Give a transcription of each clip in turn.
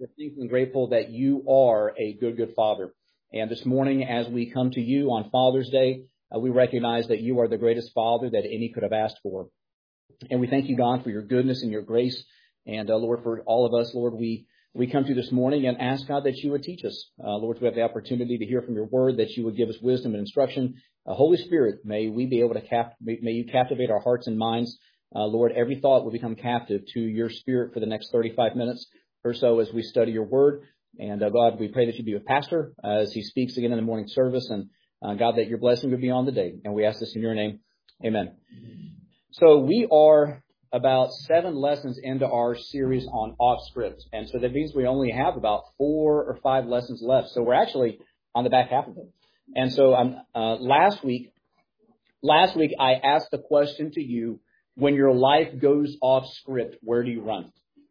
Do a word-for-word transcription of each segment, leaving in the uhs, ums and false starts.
we're thankful and grateful that you are a good, good Father. And this morning, as we come to you on Father's Day, uh, we recognize that you are the greatest Father that any could have asked for. And we thank you, God, for your goodness and your grace. And, uh, Lord, for all of us, Lord, we, we come to you this morning and ask, God, that you would teach us. Uh, Lord, we have the opportunity to hear from your word, that you would give us wisdom and instruction. Uh, Holy Spirit, may we be able to cap- may, may you captivate our hearts and minds. Uh, Lord, every thought will become captive to your Spirit for the next thirty-five minutes or so as we study your word. And, uh, God, we pray that you be with Pastor as he speaks again in the morning service. And, uh, God, that your blessing would be on the day. And we ask this in your name. Amen. So we are about seven lessons into our series on off script. And so that means we only have about four or five lessons left. So we're actually on the back half of it. And so um, uh, last week, last week I asked the question to you, when your life goes off script, where do you run?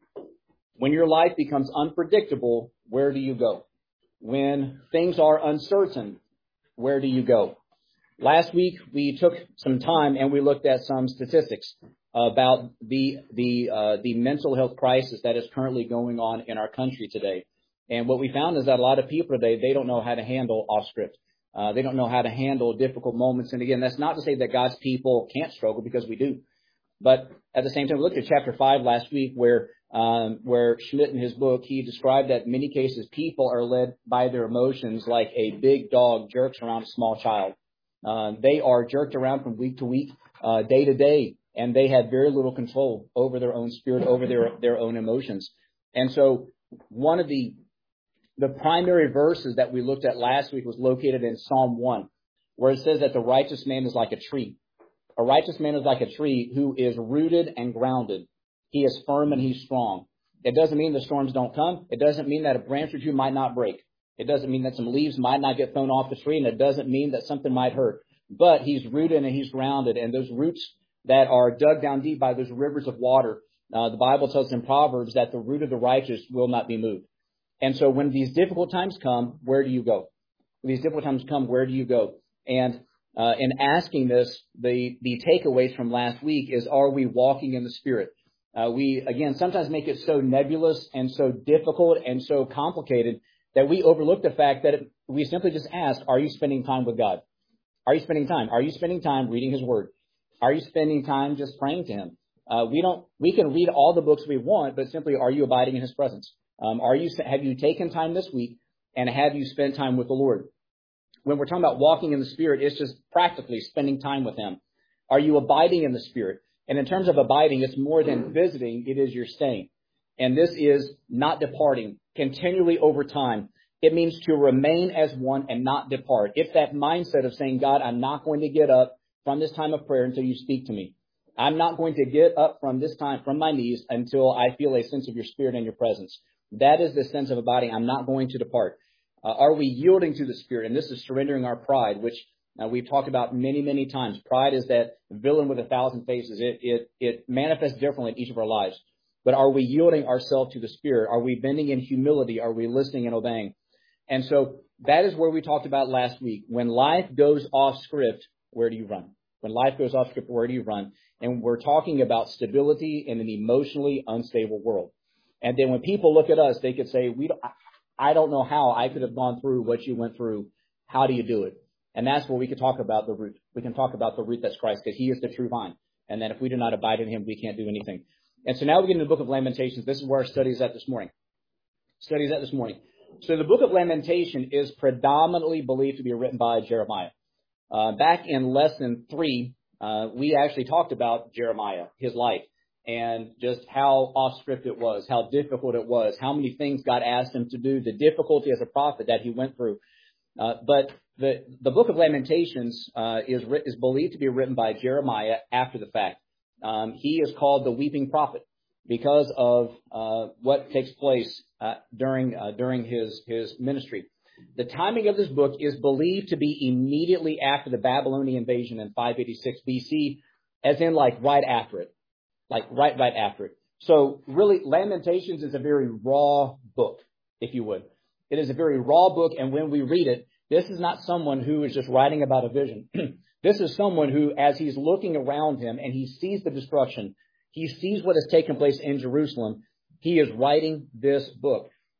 When your life becomes unpredictable, where do you go? When things are uncertain, where do you go? Last week, we took some time and we looked at some statistics about the the uh, the mental health crisis that is currently going on in our country today. And what we found is that a lot of people today, they don't know how to handle off script. Uh, they don't know how to handle difficult moments. And again, that's not to say that God's people can't struggle, because we do. But at the same time, we looked at chapter five last week where um, where Schmidt in his book, he described that in many cases people are led by their emotions like a big dog jerks around a small child. Uh, they are jerked around from week to week, uh, day to day, and they have very little control over their own spirit, over their, their own emotions. And so one of the the primary verses that we looked at last week was located in Psalm one, where it says that the righteous man is like a tree. A righteous man is like a tree who is rooted and grounded. He is firm and he's strong. It doesn't mean the storms don't come. It doesn't mean that a branch or two might not break. It doesn't mean that some leaves might not get thrown off the tree, and it doesn't mean that something might hurt. But he's rooted and he's grounded, and those roots that are dug down deep by those rivers of water, uh, the Bible tells us in Proverbs that the root of the righteous will not be moved. And so when these difficult times come, where do you go? When these difficult times come, where do you go? And uh, in asking this, the, the takeaways from last week is, are we walking in the Spirit? Uh, we, again, sometimes make it so nebulous and so difficult and so complicated that we overlook the fact that we simply just ask, are you spending time with God? Are you spending time? Are you spending time reading His Word? Are you spending time just praying to Him? Uh, we don't. We can read all the books we want, but simply, are you abiding in His presence? Um, are you? Have you taken time this week, and have you spent time with the Lord? When we're talking about walking in the Spirit, it's just practically spending time with Him. Are you abiding in the Spirit? And in terms of abiding, it's more than visiting; it is your staying. And this is not departing continually over time. It means to remain as one and not depart. It's that mindset of saying, God, I'm not going to get up from this time of prayer until you speak to me. I'm not going to get up from this time from my knees until I feel a sense of your Spirit and your presence. That is the sense of abiding. I'm not going to depart. Uh, are we yielding to the Spirit? And this is surrendering our pride, which uh, we've talked about many, many times. Pride is that villain with a thousand faces. It, it, it manifests differently in each of our lives. But are we yielding ourselves to the Spirit? Are we bending in humility? Are we listening and obeying? And so that is where we talked about last week. When life goes off script, where do you run? When life goes off script, where do you run? And we're talking about stability in an emotionally unstable world. And then when people look at us, they could say, "We don't, I don't know how I could have gone through what you went through. How do you do it?" And that's where we can talk about the root. We can talk about the root that's Christ, because He is the true vine. And that if we do not abide in Him, we can't do anything. And so now we get into the book of Lamentations. This is where our study is at this morning. Study is at this morning. So the book of Lamentation is predominantly believed to be written by Jeremiah. Uh, back in lesson three, uh, we actually talked about Jeremiah, his life, and just how off script it was, how difficult it was, how many things God asked him to do, the difficulty as a prophet that he went through. Uh, but the the book of Lamentations uh, is is believed to be written by Jeremiah after the fact. Um, he is called the weeping prophet because of uh, what takes place uh, during uh, during his his ministry. The timing of this book is believed to be immediately after the Babylonian invasion in five eighty-six B C, as in like right after it, like right right after it. So really, Lamentations is a very raw book, if you would. It is a very raw book, and when we read it, this is not someone who is just writing about a vision. This is someone who, as he's looking around him and he sees the destruction, he sees what has taken place in Jerusalem, he is writing this book.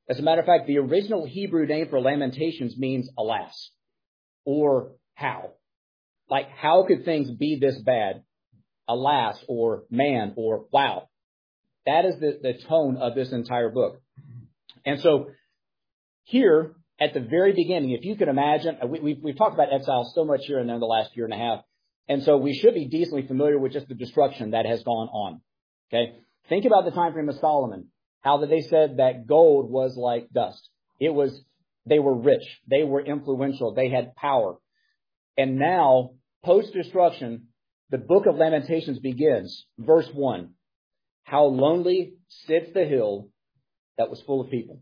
As a matter of fact, the original Hebrew name for Lamentations means alas, or how. Like, how could things be this bad? Alas, or man, or wow. That is the, the tone of this entire book. And so here at the very beginning, if you could imagine, we, we've, we've talked about exile so much here in the last year and a half. And so we should be decently familiar with just the destruction that has gone on. Okay. Think about the time frame of Solomon, how that they said that gold was like dust. It was, they were rich. They were influential. They had power. And now, post-destruction, the book of Lamentations begins, verse one. How lonely sits the hill that was full of people.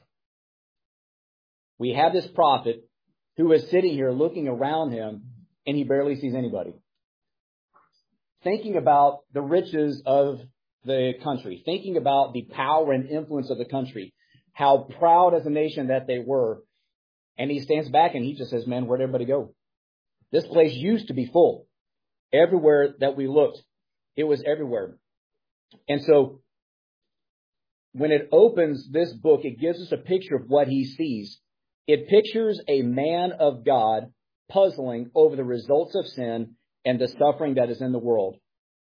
We have this prophet who is sitting here looking around him, and he barely sees anybody. Thinking about the riches of the country, thinking about the power and influence of the country, how proud as a nation that they were. And he stands back and he just says, man, where'd everybody go? This place used to be full. Everywhere that we looked, it was everywhere. And so when it opens this book, it gives us a picture of what he sees. It pictures a man of God puzzling over the results of sin and the suffering that is in the world.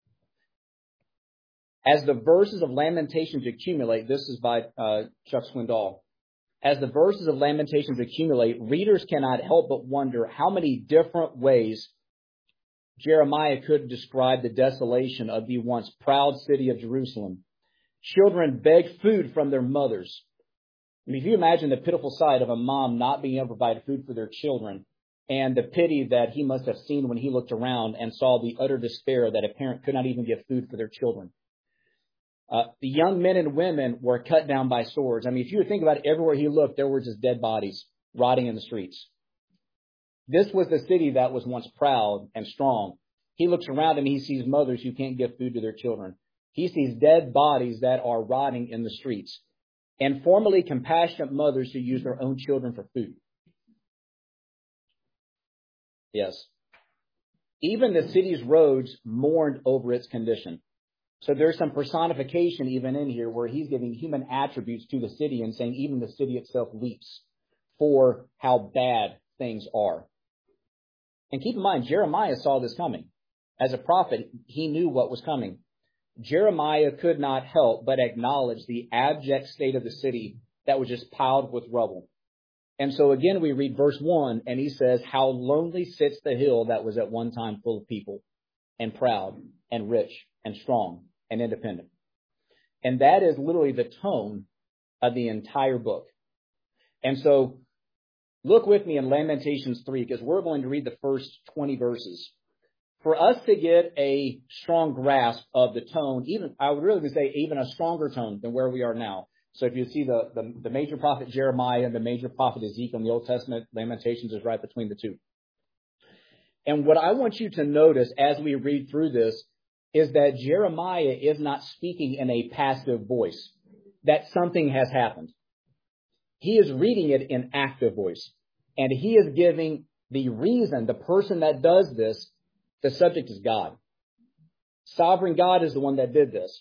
As the verses of Lamentations accumulate, this is by uh, Chuck Swindoll. As the verses of Lamentations accumulate, readers cannot help but wonder how many different ways Jeremiah could describe the desolation of the once proud city of Jerusalem. Children begged food from their mothers. I mean, if you imagine the pitiful sight of a mom not being able to provide food for their children, and the pity that he must have seen when he looked around and saw the utter despair that a parent could not even give food for their children. Uh, the young men and women were cut down by swords. I mean, if you think about it, everywhere he looked, there were just dead bodies rotting in the streets. This was the city that was once proud and strong. He looks around and he sees mothers who can't give food to their children. He sees dead bodies that are rotting in the streets, and formerly compassionate mothers who use their own children for food. Yes. Even the city's roads mourned over its condition. So there's some personification even in here where he's giving human attributes to the city and saying even the city itself weeps for how bad things are. And keep in mind, Jeremiah saw this coming. As a prophet, he knew what was coming. Jeremiah could not help but acknowledge the abject state of the city that was just piled with rubble. And so again, we read verse one, and he says, how lonely sits the hill that was at one time full of people, and proud, and rich, and strong, and independent. And that is literally the tone of the entire book. And so look with me in Lamentations three, because we're going to read the first twenty verses. For us to get a strong grasp of the tone, even I would really say even a stronger tone than where we are now. So if you see the, the, the major prophet Jeremiah and the major prophet Ezekiel in the Old Testament, Lamentations is right between the two. And what I want you to notice as we read through this is that Jeremiah is not speaking in a passive voice, that something has happened. He is reading it in active voice, and he is giving the reason, the person that does this. The subject is God. Sovereign God is the one that did this.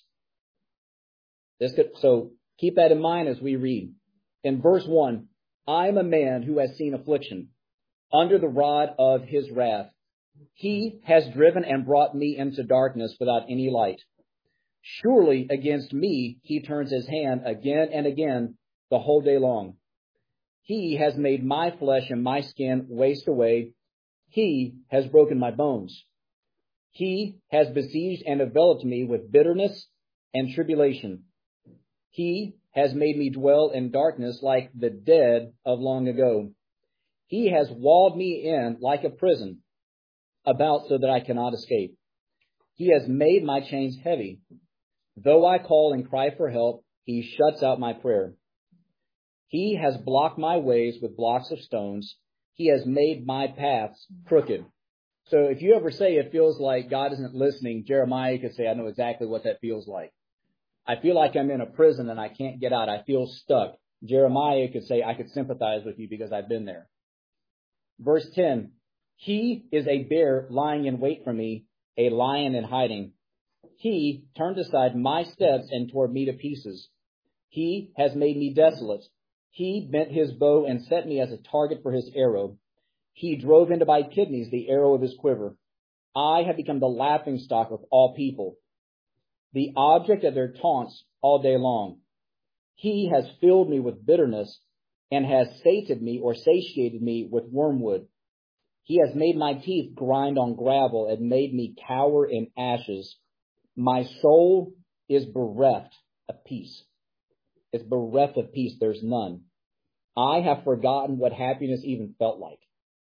This could, so keep that in mind as we read. In verse one, I am a man who has seen affliction under the rod of his wrath. He has driven and brought me into darkness without any light. Surely against me he turns his hand again and again the whole day long. He has made my flesh and my skin waste away. He has broken my bones. He has besieged and enveloped me with bitterness and tribulation. He has made me dwell in darkness like the dead of long ago. He has walled me in like a prison about so that I cannot escape. He has made my chains heavy. Though I call and cry for help, he shuts out my prayer. He has blocked my ways with blocks of stones. He has made my paths crooked. So if you ever say it feels like God isn't listening, Jeremiah could say, I know exactly what that feels like. I feel like I'm in a prison and I can't get out. I feel stuck. Jeremiah could say, I could sympathize with you because I've been there. Verse ten, he is a bear lying in wait for me, a lion in hiding. He turned aside my steps and tore me to pieces. He has made me desolate, He bent his bow and set me as a target for his arrow. He drove into my kidneys the arrow of his quiver. I have become the laughingstock of all people, the object of their taunts all day long. He has filled me with bitterness and has sated me or satiated me with wormwood. He has made my teeth grind on gravel and made me cower in ashes. My soul is bereft of peace. It's bereft of peace. There's none. I have forgotten what happiness even felt like.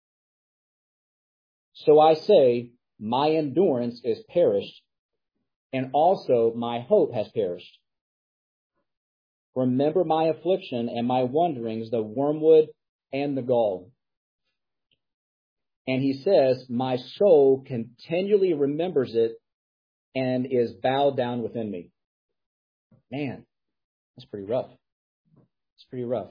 So I say, my endurance is perished, and also my hope has perished. Remember my affliction and my wanderings, the wormwood and the gall. And he says, my soul continually remembers it and is bowed down within me. Man, that's pretty rough. It's pretty rough.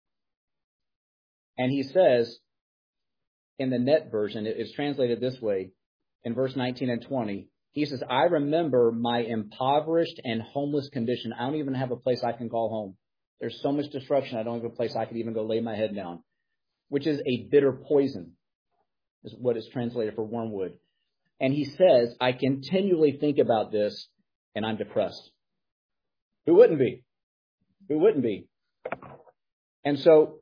And he says, in the Net version, it's translated this way, in verse nineteen and twenty, he says, I remember my impoverished and homeless condition. I don't even have a place I can call home. There's so much destruction, I don't have a place I could even go lay my head down, which is a bitter poison, is what is translated for wormwood. And he says, I continually think about this, and I'm depressed. Who wouldn't be? Who wouldn't be? And so,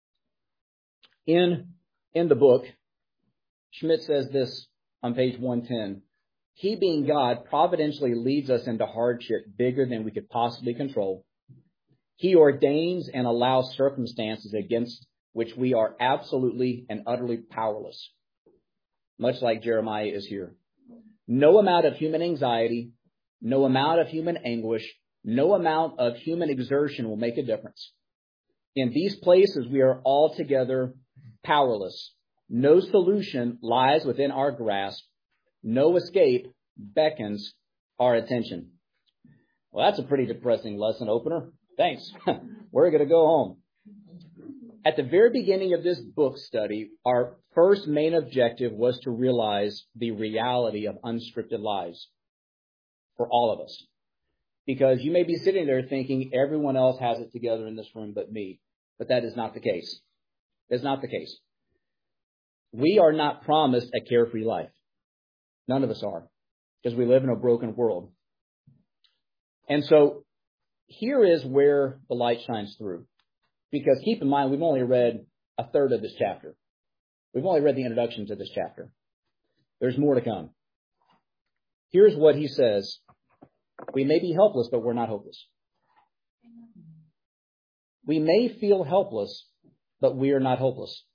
in, in the book, Schmidt says this on page one ten. He, being God, providentially leads us into hardship bigger than we could possibly control. He ordains and allows circumstances against which we are absolutely and utterly powerless, much like Jeremiah is here. No amount of human anxiety, no amount of human anguish, no amount of human exertion will make a difference. In these places, we are altogether powerless. No solution lies within our grasp. No escape beckons our attention. Well, that's a pretty depressing lesson opener. Thanks. We're going to go home. At the very beginning of this book study, our first main objective was to realize the reality of unscripted lives for all of us. Because you may be sitting there thinking everyone else has it together in this room but me. But that is not the case. That's not the case. We are not promised a carefree life. None of us are, because we live in a broken world. And so here is where the light shines through. Because keep in mind, we've only read a third of this chapter. We've only read the introduction to this chapter. There's more to come. Here's what he says. We may be helpless, but we're not hopeless. We may feel helpless, but we are not hopeless.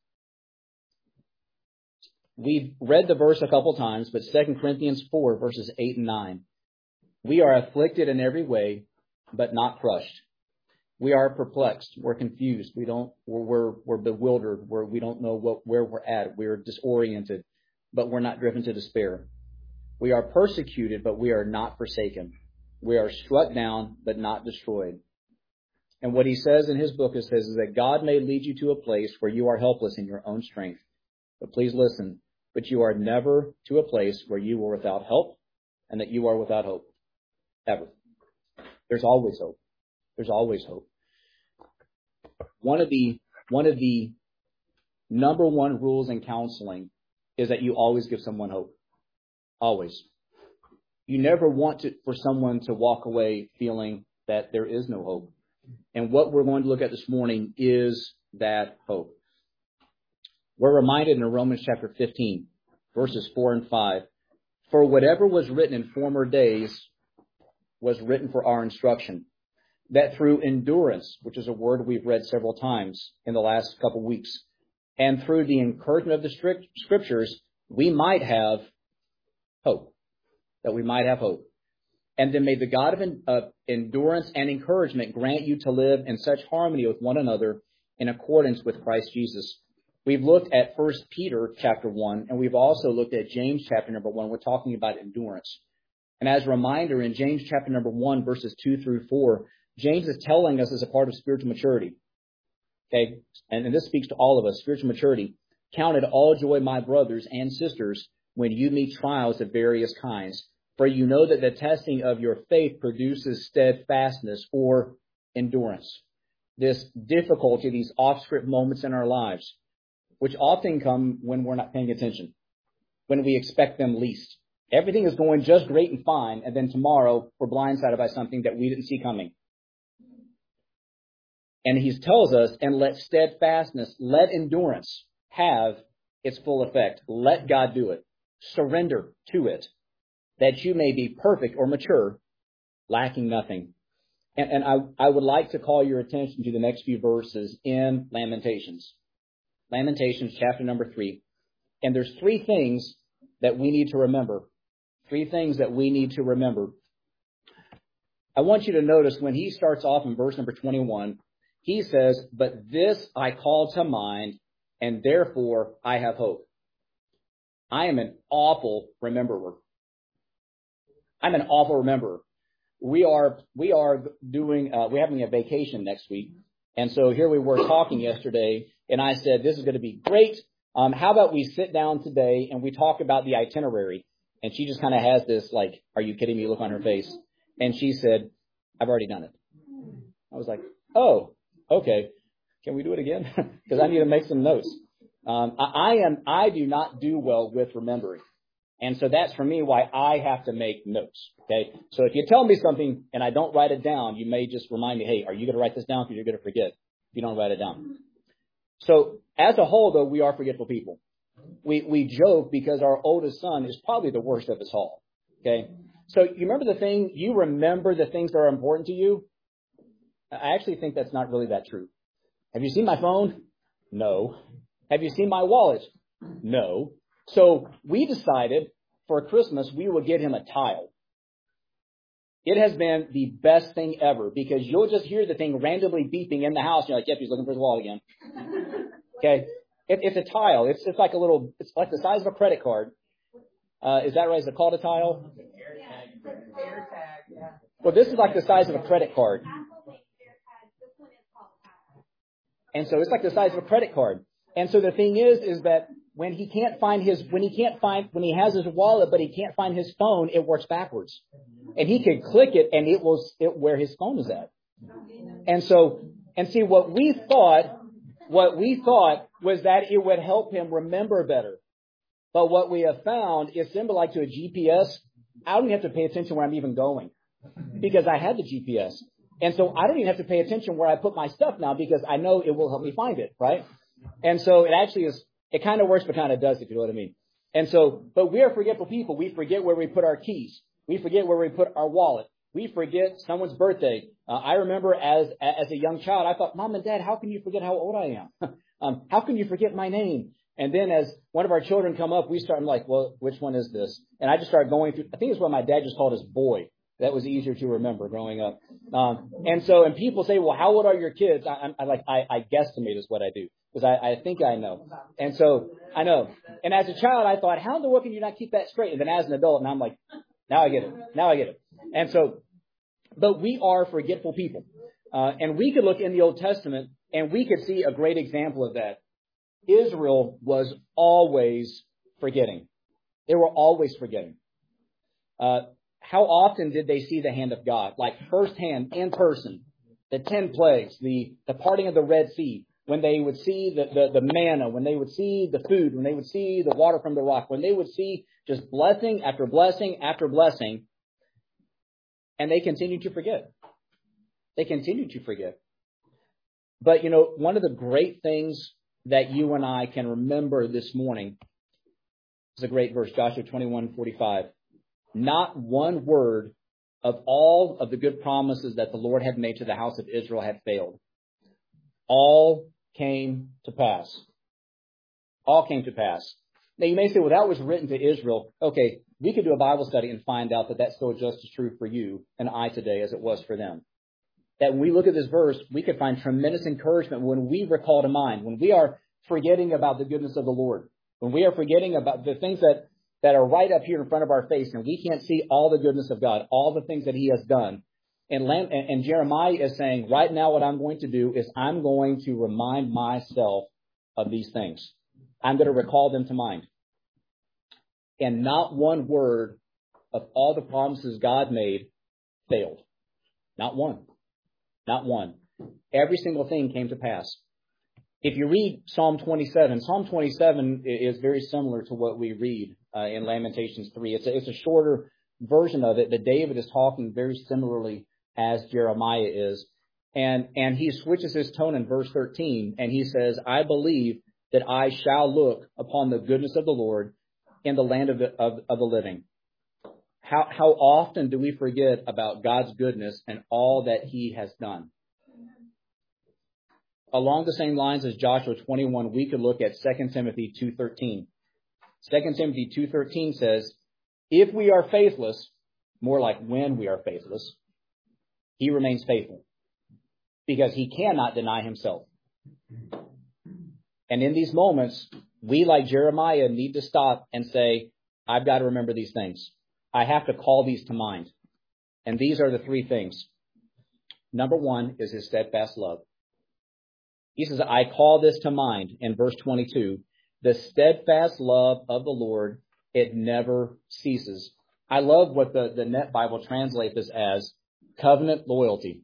We've read the verse a couple times, but Second Corinthians four, verses eight and nine. We are afflicted in every way, but not crushed. We are perplexed. We're confused. We don't, we're, we're, we're bewildered. We're, we don't know what, where we're at. We're disoriented, but we're not driven to despair. We are persecuted, but we are not forsaken. We are struck down, but not destroyed. And what he says in his book is, says, is that God may lead you to a place where you are helpless in your own strength. But please listen. But you are never to a place where you are without help and that you are without hope. Ever. There's always hope. There's always hope. One of the, one of the number one rules in counseling is that you always give someone hope. Always. You never want to, for someone to walk away feeling that there is no hope. And what we're going to look at this morning is that hope. We're reminded in Romans chapter fifteen, verses four and five, for whatever was written in former days was written for our instruction, that through endurance, which is a word we've read several times in the last couple weeks, and through the encouragement of the scriptures, we might have hope, that we might have hope. And then may the God of uh, endurance and encouragement grant you to live in such harmony with one another in accordance with Christ Jesus. We've looked at First Peter chapter one, and we've also looked at James chapter number one. We're talking about endurance. And as a reminder, in James chapter number one, verses two through four, James is telling us as a part of spiritual maturity. Okay, and, and this speaks to all of us, spiritual maturity. Count it all joy, my brothers and sisters, when you meet trials of various kinds. For you know that the testing of your faith produces steadfastness or endurance. this difficulty, these off-script moments in our lives, which often come when we're not paying attention, when we expect them least. Everything is going just great and fine, and then tomorrow we're blindsided by something that we didn't see coming. And he tells us, and let steadfastness, let endurance have its full effect. Let God do it. Surrender to it, that you may be perfect or mature, lacking nothing. And, and I, I would like to call your attention to the next few verses in Lamentations. Lamentations chapter number three. And there's three things that we need to remember. Three things that we need to remember. I want you to notice when he starts off in verse number twenty-one, he says, but this I call to mind, and therefore I have hope. I am an awful rememberer. I'm an awful rememberer. We are, we are doing, uh, we're having a vacation next week. And so here we were talking yesterday, and I said, this is going to be great. Um, how about we sit down today and we talk about the itinerary? And she just kind of has this, like, are you kidding me look on her face. And she said, I've already done it. I was like, oh, okay. Can we do it again? Because I need to make some notes. Um, I, I am, I do not do well with remembering. And so that's for me why I have to make notes. Okay. So if you tell me something and I don't write it down, you may just remind me, hey, are you going to write this down? Because you're going to forget if you don't write it down. So as a whole, though, we are forgetful people. We, we joke because our oldest son is probably the worst of us all. Okay. So you remember the thing, you remember the things that are important to you. I actually think that's not really that true. Have you seen my phone? No. Have you seen my wallet? No. So we decided for Christmas we would get him a tile. It has been the best thing ever because you'll just hear the thing randomly beeping in the house. You're like, yep, he's looking for his wallet again. Okay. It, it's a tile. It's it's like a little, it's like the size of a credit card. Uh, is that right? Is it called a tile? Well, this is like the size of a credit card. And so it's like the size of a credit card. And so the thing is, is that when he can't find his, when he can't find, when he has his wallet, but he can't find his phone, it works backwards. And he can click it and it will, it, where his phone is at. And so, and see what we thought, what we thought was that it would help him remember better. But what we have found is similar like to a G P S. I don't even have to pay attention where I'm even going because I had the G P S. And so I don't even have to pay attention where I put my stuff now because I know it will help me find it, right? And so it actually is, it kind of works, but kind of does, if you know what I mean. And so, but we are forgetful people. We forget where we put our keys. We forget where we put our wallet. We forget someone's birthday. Uh, I remember as as a young child, I thought, Mom and Dad, how can you forget how old I am? um, how can you forget my name? And then as one of our children come up, we start, I'm like, well, which one is this? And I just started going through, I think it's what my dad just called us boy. That was easier to remember growing up. Um, and so, and people say, well, how old are your kids? I, I, I like, I, I guesstimate is what I do because I, I think I know. And so I know. And as a child, I thought, how in the world can you not keep that straight? And then as an adult, and I'm like, now I get it. Now I get it. And so, but we are forgetful people. Uh, and we could look in the Old Testament and we could see a great example of that. Israel was always forgetting. They were always forgetting. Uh, How often did they see the hand of God? Like firsthand, in person, the ten plagues, the, the parting of the Red Sea, when they would see the, the, the manna, when they would see the food, when they would see the water from the rock, when they would see just blessing after blessing after blessing, and they continued to forget. They continued to forget. But, you know, one of the great things that you and I can remember this morning is a great verse, Joshua twenty-one forty-five. Not one word of all of the good promises that the Lord had made to the house of Israel had failed. All came to pass. All came to pass. Now you may say, well, that was written to Israel. Okay, we could do a Bible study and find out that that's still just as true for you and I today as it was for them. That when we look at this verse, we could find tremendous encouragement when we recall to mind, when we are forgetting about the goodness of the Lord, when we are forgetting about the things that that are right up here in front of our face, and we can't see all the goodness of God, all the things that he has done. And, Lam- and Jeremiah is saying, right now what I'm going to do is I'm going to remind myself of these things. I'm going to recall them to mind. And not one word of all the promises God made failed. Not one. Not one. Every single thing came to pass. If you read Psalm twenty-seven, Psalm twenty-seven is very similar to what we read uh, in Lamentations three. It's a, it's a shorter version of it, but David is talking very similarly as Jeremiah is. And, and he switches his tone in verse thirteen, and he says, I believe that I shall look upon the goodness of the Lord in the land of the, of, of the living. How, how often do we forget about God's goodness and all that he has done? Along the same lines as Joshua twenty-one, we could look at Second Timothy two thirteen. Second Timothy two thirteen says, if we are faithless, more like when we are faithless, he remains faithful, because he cannot deny himself. And in these moments, we, like Jeremiah, need to stop and say, I've got to remember these things. I have to call these to mind. And these are the three things. Number one is his steadfast love. He says, I call this to mind in verse twenty-two. The steadfast love of the Lord, it never ceases. I love what the, the Net Bible translates this as covenant loyalty.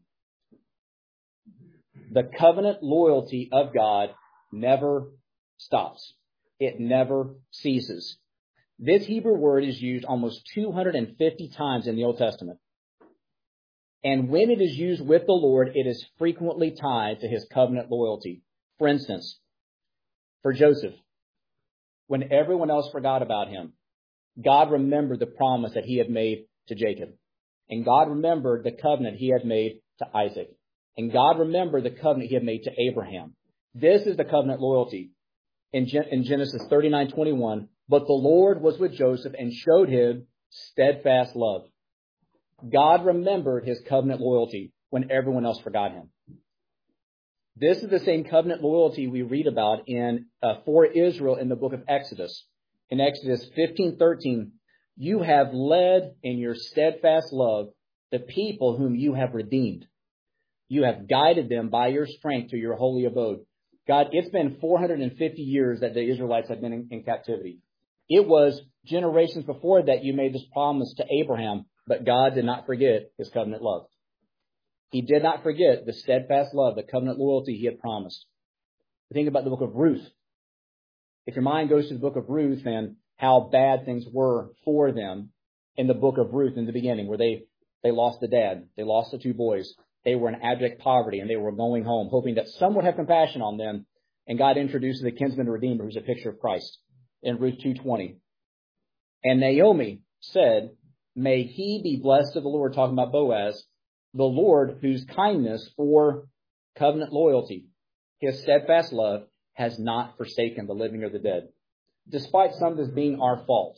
The covenant loyalty of God never stops. It never ceases. This Hebrew word is used almost two hundred fifty times in the Old Testament. And when it is used with the Lord, it is frequently tied to his covenant loyalty. For instance, for Joseph, when everyone else forgot about him, God remembered the promise that he had made to Jacob. And God remembered the covenant he had made to Isaac. And God remembered the covenant he had made to Abraham. This is the covenant loyalty. In, Gen- in Genesis thirty-nine twenty-one, but the Lord was with Joseph and showed him steadfast love. God remembered his covenant loyalty when everyone else forgot him. This is the same covenant loyalty we read about in uh, for Israel in the book of Exodus. In Exodus fifteen thirteen, you have led in your steadfast love the people whom you have redeemed. You have guided them by your strength to your holy abode. God, it's been four hundred fifty years that the Israelites have been in, in captivity. It was generations before that you made this promise to Abraham, but God did not forget his covenant love. He did not forget the steadfast love, the covenant loyalty he had promised. Think about the book of Ruth. If your mind goes to the book of Ruth and how bad things were for them in the book of Ruth in the beginning, where they, they lost the dad, they lost the two boys, they were in abject poverty, and they were going home, hoping that some would have compassion on them. And God introduces the kinsman redeemer, who's a picture of Christ, in Ruth two twenty. And Naomi said, may he be blessed of the Lord, talking about Boaz, the Lord whose kindness or covenant loyalty, his steadfast love, has not forsaken the living or the dead. Despite some of this being our fault,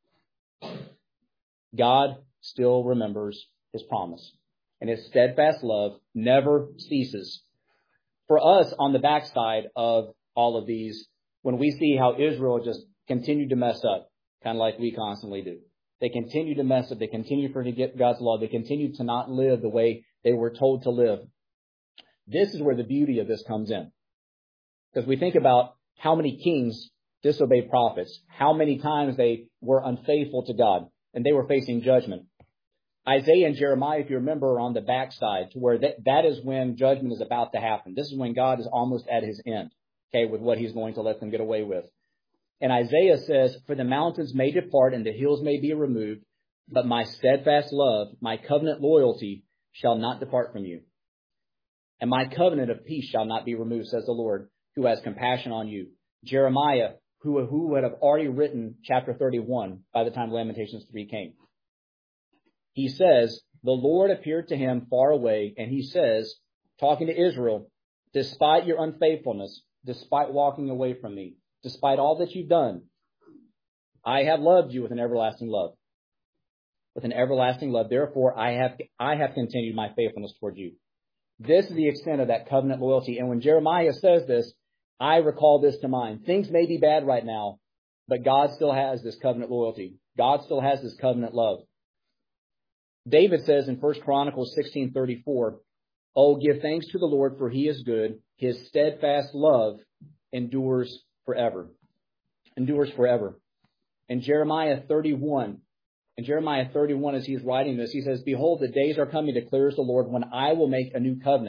God still remembers his promise. And his steadfast love never ceases. For us, on the backside of all of these, when we see how Israel just continued to mess up, kind of like we constantly do. They continue to mess up. They continue to forget God's law. They continue to not live the way they were told to live. This is where the beauty of this comes in. Because we think about how many kings disobeyed prophets, how many times they were unfaithful to God, and they were facing judgment. Isaiah and Jeremiah, if you remember, are on the backside to where that, that is when judgment is about to happen. This is when God is almost at his end, okay, with what he's going to let them get away with. And Isaiah says, for the mountains may depart and the hills may be removed, but my steadfast love, my covenant loyalty shall not depart from you. And my covenant of peace shall not be removed, says the Lord, who has compassion on you. Jeremiah, who, who would have already written chapter thirty-one by the time Lamentations three came. He says, the Lord appeared to him far away, and he says, talking to Israel, despite your unfaithfulness, despite walking away from me, despite all that you've done, I have loved you with an everlasting love. With an everlasting love. Therefore, I have, I have continued my faithfulness toward you. This is the extent of that covenant loyalty. And when Jeremiah says this, I recall this to mind. Things may be bad right now, but God still has this covenant loyalty. God still has this covenant love. David says in First Chronicles sixteen thirty-four, oh, give thanks to the Lord, for he is good. His steadfast love endures forever. Endures forever. In Jeremiah thirty-one, in Jeremiah thirty-one, as he's writing this, he says, behold, the days are coming, declares the Lord, when I will make a new covenant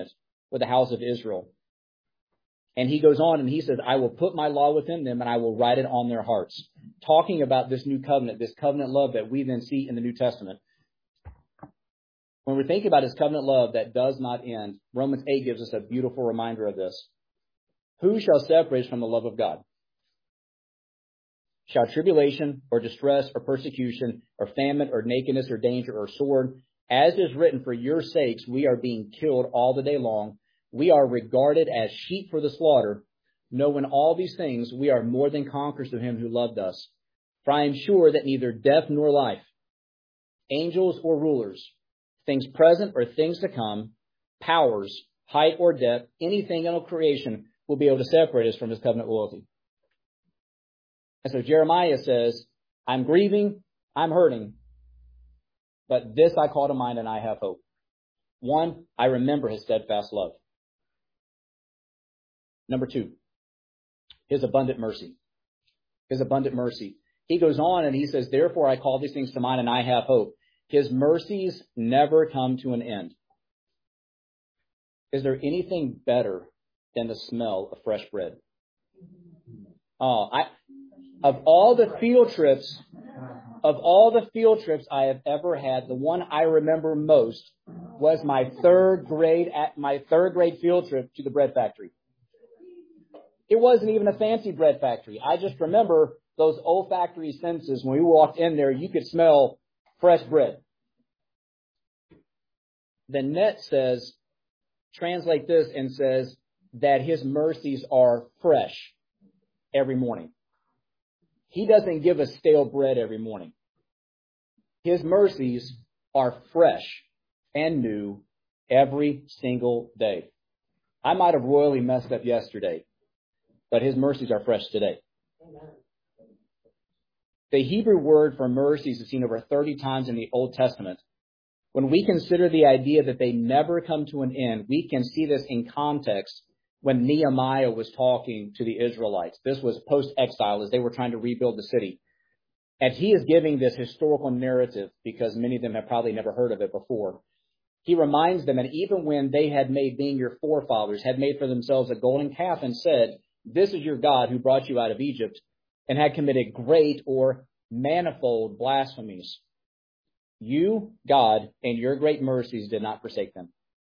with the house of Israel. And he goes on and he says, I will put my law within them and I will write it on their hearts. Talking about this new covenant, this covenant love that we then see in the New Testament. When we think about his covenant love that does not end, Romans eight gives us a beautiful reminder of this. Who shall separate us from the love of God? Shall tribulation or distress or persecution or famine or nakedness or danger or sword? As is written, for your sakes we are being killed all the day long. We are regarded as sheep for the slaughter. Knowing all these things, we are more than conquerors to him who loved us. For I am sure that neither death nor life, angels or rulers, things present or things to come, powers, height or depth, anything in all creation will be able to separate us from his covenant loyalty. And so Jeremiah says, I'm grieving, I'm hurting, but this I call to mind and I have hope. One, I remember his steadfast love. Number two, his abundant mercy. His abundant mercy. He goes on and he says, therefore I call these things to mind and I have hope. His mercies never come to an end. Is there anything better than the smell of fresh bread? Oh, I, of all the field trips, of all the field trips I have ever had, the one I remember most was my third grade at my third grade field trip to the bread factory. It wasn't even a fancy bread factory. I just remember those olfactory senses. When we walked in there, you could smell fresh bread. The net says, translate this and says that his mercies are fresh every morning. He doesn't give us stale bread every morning. His mercies are fresh and new every single day. I might have royally messed up yesterday, but his mercies are fresh today. Amen. The Hebrew word for mercies is seen over thirty times in the Old Testament. When we consider the idea that they never come to an end, we can see this in context when Nehemiah was talking to the Israelites. This was post-exile as they were trying to rebuild the city. And he is giving this historical narrative because many of them have probably never heard of it before. He reminds them that even when they had made, being your forefathers, had made for themselves a golden calf and said, this is your God who brought you out of Egypt, and had committed great or manifold blasphemies, you, God, and your great mercies did not forsake them.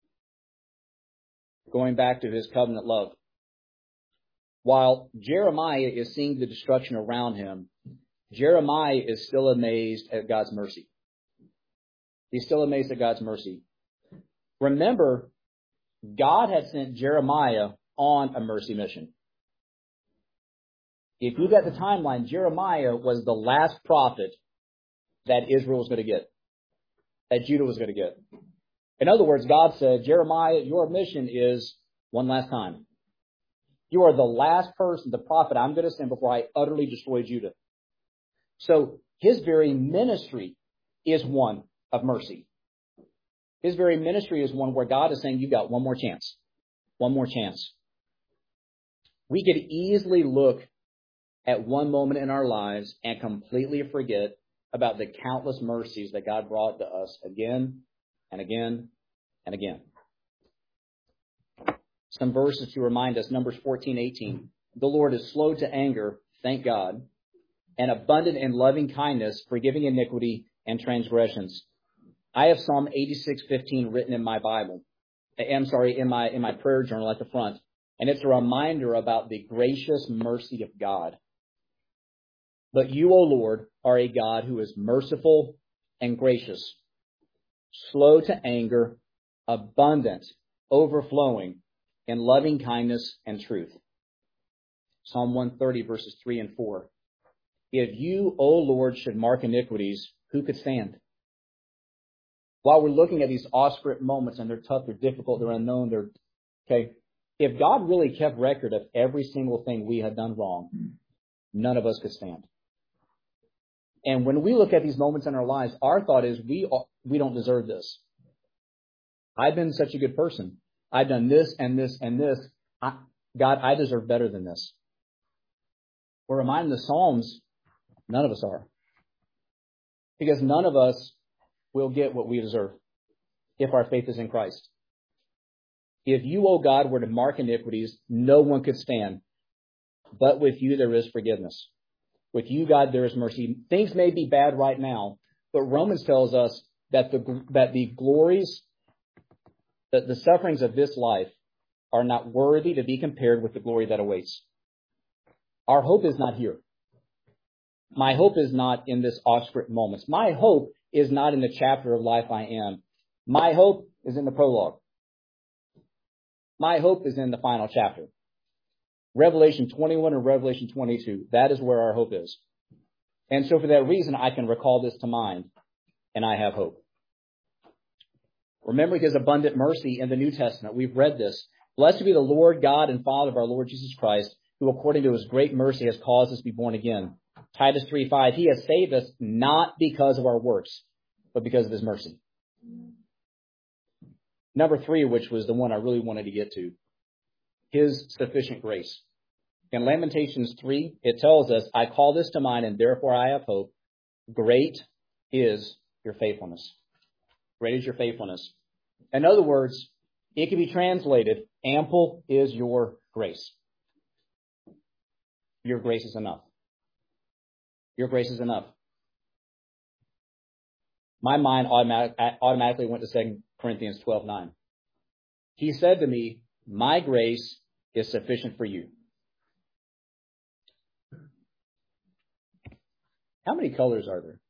Going back to his covenant love. While Jeremiah is seeing the destruction around him, Jeremiah is still amazed at God's mercy. He's still amazed at God's mercy. Remember, God had sent Jeremiah on a mercy mission. If you got the timeline, Jeremiah was the last prophet that Israel was going to get, that Judah was going to get. In other words, God said, Jeremiah, your mission is one last time. You are the last person, the prophet I'm going to send before I utterly destroy Judah. So his very ministry is one of mercy. His very ministry is one where God is saying, you got one more chance. One more chance. We could easily look at one moment in our lives and completely forget about the countless mercies that God brought to us again and again and again. Some verses to remind us, Numbers fourteen eighteen. The Lord is slow to anger, thank God, and abundant in loving kindness, forgiving iniquity and transgressions. I have Psalm eighty-six fifteen written in my Bible. I'm sorry, in my in my prayer journal at the front. And it's a reminder about the gracious mercy of God. But you, O Lord, are a God who is merciful and gracious, slow to anger, abundant, overflowing in loving kindness and truth. Psalm one thirty, verses three and four. If you, O Lord, should mark iniquities, who could stand? While we're looking at these off-script moments, and they're tough, they're difficult, they're unknown, they're, okay, if God really kept record of every single thing we had done wrong, none of us could stand. And when we look at these moments in our lives, our thought is, we we don't deserve this. I've been such a good person. I've done this and this and this. I, God, I deserve better than this. We're reminded the Psalms, none of us are. Because none of us will get what we deserve if our faith is in Christ. If you, O God, were to mark iniquities, no one could stand. But with you there is forgiveness. With you, God, there is mercy. Things may be bad right now, but Romans tells us that the that the glories, that the sufferings of this life are not worthy to be compared with the glory that awaits. Our hope is not here. My hope is not in this off-script moments. My hope is not in the chapter of life I am. My hope is in the prologue. My hope is in the final chapter. Revelation twenty-one or Revelation twenty-two. That is where our hope is. And so for that reason, I can recall this to mind, and I have hope. Remember his abundant mercy in the New Testament. We've read this. Blessed be the Lord God and Father of our Lord Jesus Christ, who according to his great mercy has caused us to be born again. Titus three five, he has saved us not because of our works, but because of his mercy. Number three, which was the one I really wanted to get to, his sufficient grace. In Lamentations three, it tells us, I call this to mind and therefore I have hope. Great is your faithfulness. Great is your faithfulness. In other words, it can be translated, ample is your grace. Your grace is enough. Your grace is enough. My mind automatic, automatically went to Second Corinthians twelve nine. He said to me, my grace is sufficient for you. How many colors are there?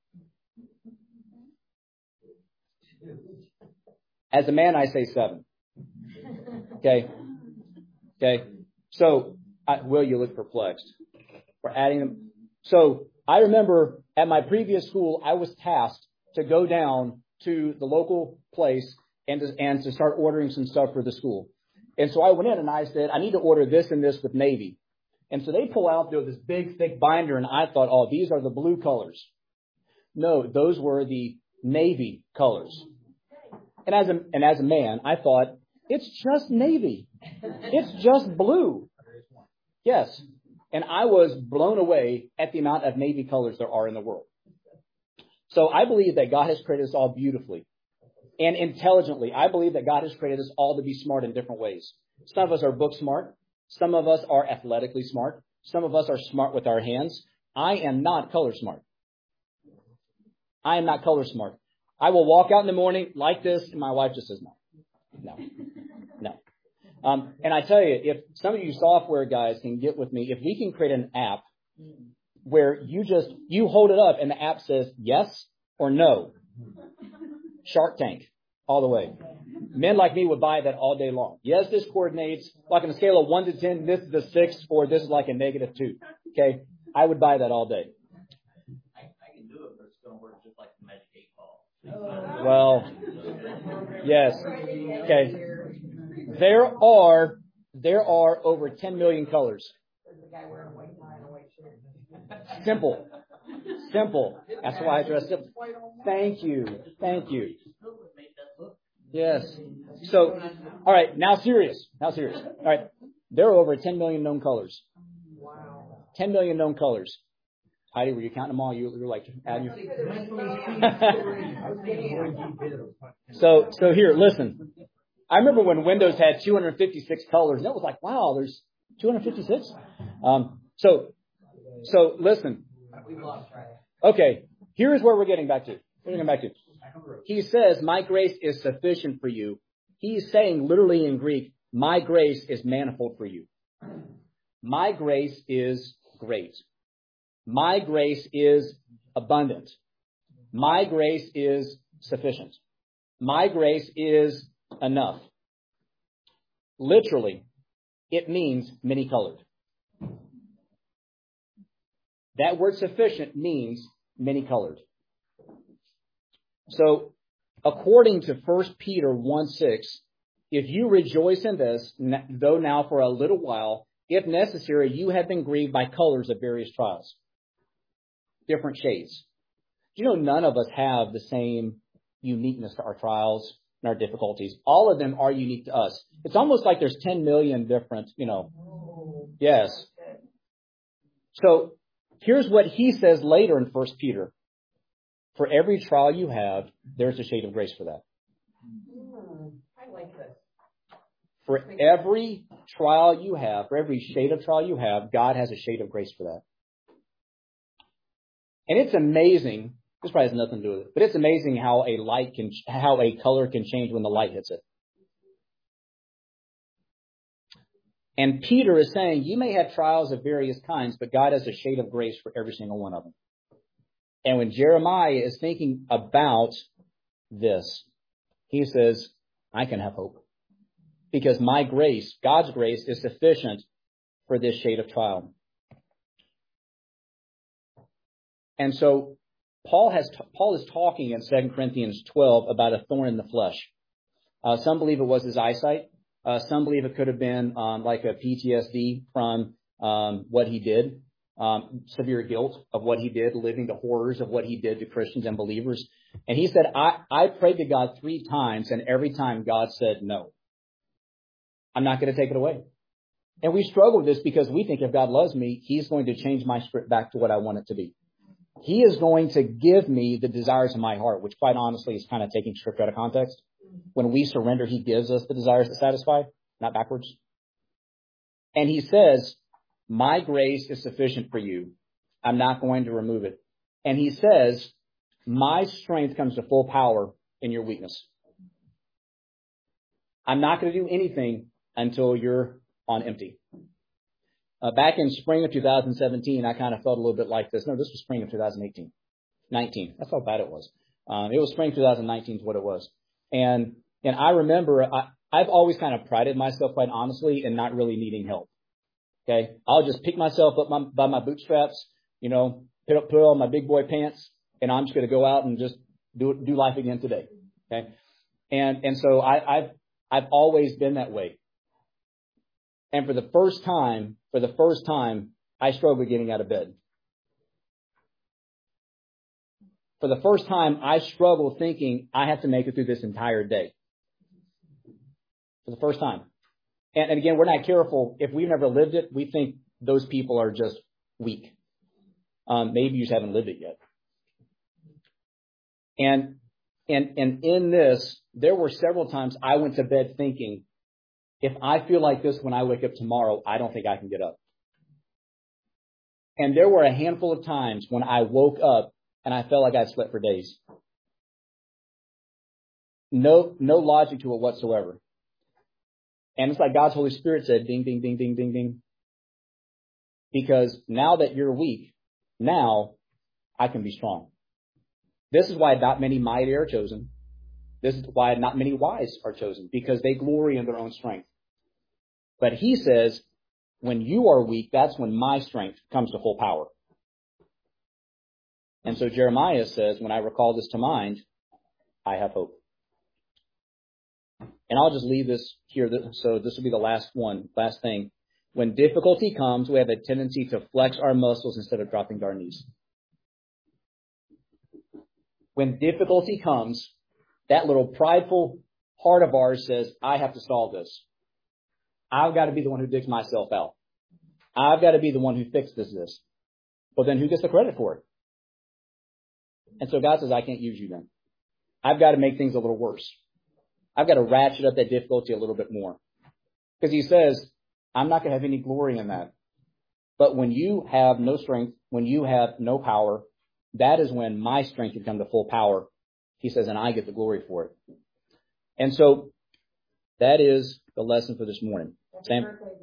As a man, I say seven. Okay. Okay. So, I, Will, you look perplexed. We're adding them. So, I remember at my previous school, I was tasked to go down to the local place and to, and to start ordering some stuff for the school. And so I went in and I said, I need to order this and this with Navy. And so they pull out this big, thick binder, and I thought, oh, these are the blue colors. No, those were the Navy colors. And as a, and as a man, I thought, it's just Navy. It's just blue. Yes. And I was blown away at the amount of Navy colors there are in the world. So I believe that God has created us all beautifully and intelligently. I believe that God has created us all to be smart in different ways. Some of us are book smart. Some of us are athletically smart. Some of us are smart with our hands. I am not color smart. I am not color smart. I will walk out in the morning like this, and my wife just says, no, no, no. Um, and I tell you, if some of you software guys can get with me, if we can create an app where you just, you hold it up and the app says yes or no. Shark Tank, all the way. Men like me would buy that all day long. Yes, this coordinates, like on a scale of one to ten, this is a six, or this is like a negative two. Okay? I would buy that all day. I, I can do it, but it's going to work just like the Magic eight Ball. Well, yes. Okay. There are, there are over ten million colors. Simple. Simple. That's why I dressed up. Thank you. Thank you. Yes. So, all right. Now serious. Now serious. All right. There are over ten million known colors. Wow. ten million known colors. Heidi, were you counting them all? You were like, adding So, so here, listen. I remember when Windows had two hundred fifty-six colors, and it was like, wow, there's two hundred fifty-six? Um, so, so listen. Okay, here's where we're getting back to. We're getting back to. He says, my grace is sufficient for you. He's saying literally in Greek, my grace is manifold for you. My grace is great. My grace is abundant. My grace is sufficient. My grace is enough. Literally, it means many colored. That word sufficient means many colored. So, according to First Peter one six, if you rejoice in this, though now for a little while, if necessary, you have been grieved by colors of various trials. Different shades. You know, none of us have the same uniqueness to our trials and our difficulties. All of them are unique to us. It's almost like there's ten million different, you know. Yes. So, here's what he says later in First Peter. For every trial you have, there's a shade of grace for that. I like this. For every trial you have, for every shade of trial you have, God has a shade of grace for that. And it's amazing. This probably has nothing to do with it, but it's amazing how a light can, how a color can change when the light hits it. And Peter is saying, you may have trials of various kinds, but God has a shade of grace for every single one of them. And when Jeremiah is thinking about this, he says, I can have hope. Because my grace, God's grace, is sufficient for this shade of trial. And so Paul has Paul is talking in Second Corinthians twelve about a thorn in the flesh. Uh, some believe it was his eyesight. Uh, some believe it could have been um, like a P T S D from um, what he did, um, severe guilt of what he did, living the horrors of what he did to Christians and believers. And he said, I, I prayed to God three times, and every time God said no. I'm not going to take it away. And we struggle with this because we think if God loves me, he's going to change my script back to what I want it to be. He is going to give me the desires of my heart, which quite honestly is kind of taking scripture out of context. When we surrender, he gives us the desires that satisfy, not backwards. And he says, my grace is sufficient for you. I'm not going to remove it. And he says, my strength comes to full power in your weakness. I'm not going to do anything until you're on empty. Uh, back in spring of two thousand seventeen, I kind of felt a little bit like this. No, this was spring of two thousand eighteen. nineteen. That's how bad it was. Um, it was spring two thousand nineteen is what it was. And and I remember I, I've always kind of prided myself, quite honestly, in not really needing help. Okay? I'll just pick myself up my, by my bootstraps, you know, put, up, put on my big boy pants, and I'm just going to go out and just do do life again today. Okay? And and so I, I've I've always been that way. And for the first time, for the first time, I struggled getting out of bed. For the first time, I struggled thinking I have to make it through this entire day. For the first time. And, and again, we're not careful. If we've never lived it, we think those people are just weak. Um, maybe you just haven't lived it yet. And, and, and in this, there were several times I went to bed thinking, if I feel like this when I wake up tomorrow, I don't think I can get up. And there were a handful of times when I woke up and I felt like I'd slept for days. No, no logic to it whatsoever. And it's like God's Holy Spirit said, ding, ding, ding, ding, ding, ding. Because now that you're weak, now I can be strong. This is why not many mighty are chosen. This is why not many wise are chosen, because they glory in their own strength. But he says, when you are weak, that's when my strength comes to full power. And so Jeremiah says, when I recall this to mind, I have hope. And I'll just leave this here. So this will be the last one, last thing. When difficulty comes, we have a tendency to flex our muscles instead of dropping to our knees. When difficulty comes, that little prideful heart of ours says, I have to solve this. I've got to be the one who digs myself out. I've got to be the one who fixes this. Well, then who gets the credit for it? And so God says, I can't use you then. I've got to make things a little worse. I've got to ratchet up that difficulty a little bit more. Because he says, I'm not going to have any glory in that. But when you have no strength, when you have no power, that is when my strength can come to full power. He says, and I get the glory for it. And so that is the lesson for this morning. Sam?